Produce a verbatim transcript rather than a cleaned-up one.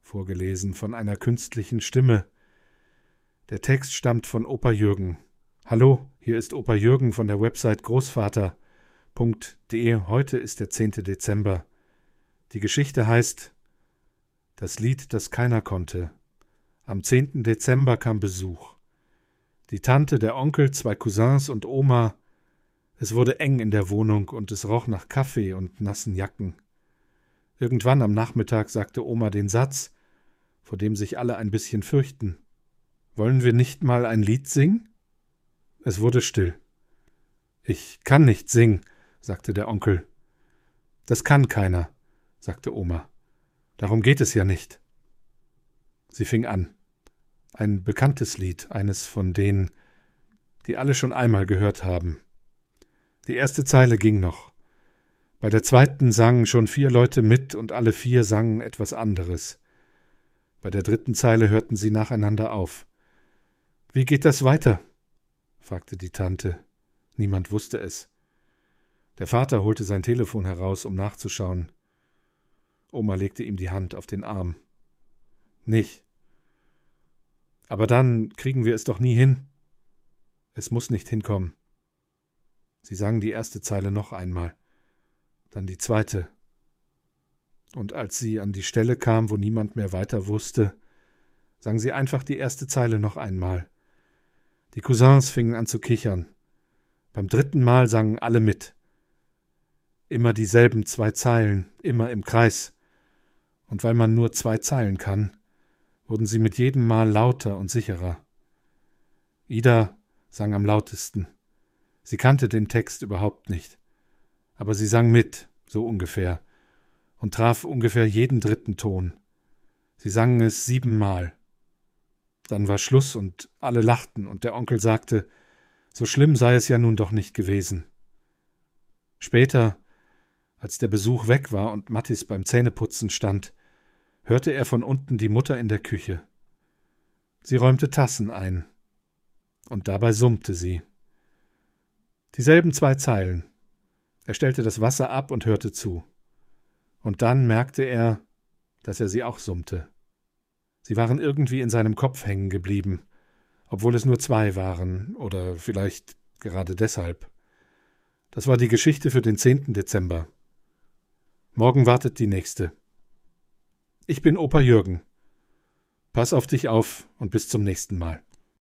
vorgelesen von einer künstlichen Stimme. Der Text stammt von Opa Jürgen. Hallo, hier ist Opa Jürgen von der Website großvater punkt de. Heute ist der zehnte Dezember. Die Geschichte heißt Das Lied, das keiner konnte. Am zehnten Dezember kam Besuch. Die Tante, der Onkel, zwei Cousins und Oma. Es wurde eng in der Wohnung und es roch nach Kaffee und nassen Jacken. Irgendwann am Nachmittag sagte Oma den Satz, vor dem sich alle ein bisschen fürchten. Wollen wir nicht mal ein Lied singen? Es wurde still. Ich kann nicht singen, sagte der Onkel. Das kann keiner, sagte Oma. Darum geht es ja nicht. Sie fing an. Ein bekanntes Lied, eines von denen, die alle schon einmal gehört haben. Die erste Zeile ging noch. Bei der zweiten sangen schon vier Leute mit und alle vier sangen etwas anderes. Bei der dritten Zeile hörten sie nacheinander auf. »Wie geht das weiter?« fragte die Tante. Niemand wusste es. Der Vater holte sein Telefon heraus, um nachzuschauen. Oma legte ihm die Hand auf den Arm. »Nicht. Aber dann kriegen wir es doch nie hin. Es muss nicht hinkommen.« Sie sangen die erste Zeile noch einmal, dann die zweite. Und als sie an die Stelle kam, wo niemand mehr weiter wusste, sang sie einfach die erste Zeile noch einmal. Die Cousins fingen an zu kichern. Beim dritten Mal sangen alle mit. Immer dieselben zwei Zeilen, immer im Kreis. Und weil man nur zwei Zeilen kann, wurden sie mit jedem Mal lauter und sicherer. Ida sang am lautesten. Sie kannte den Text überhaupt nicht, aber sie sang mit, so ungefähr, und traf ungefähr jeden dritten Ton. Sie sangen es siebenmal. Dann war Schluss und alle lachten und der Onkel sagte, so schlimm sei es ja nun doch nicht gewesen. Später, als der Besuch weg war und Mattis beim Zähneputzen stand, hörte er von unten die Mutter in der Küche. Sie räumte Tassen ein, und dabei summte sie. Dieselben zwei Zeilen. Er stellte das Wasser ab und hörte zu. Und dann merkte er, dass er sie auch summte. Sie waren irgendwie in seinem Kopf hängen geblieben, obwohl es nur zwei waren, oder vielleicht gerade deshalb. Das war die Geschichte für den zehnten Dezember. Morgen wartet die nächste. Ich bin Opa Jürgen. Pass auf dich auf und bis zum nächsten Mal.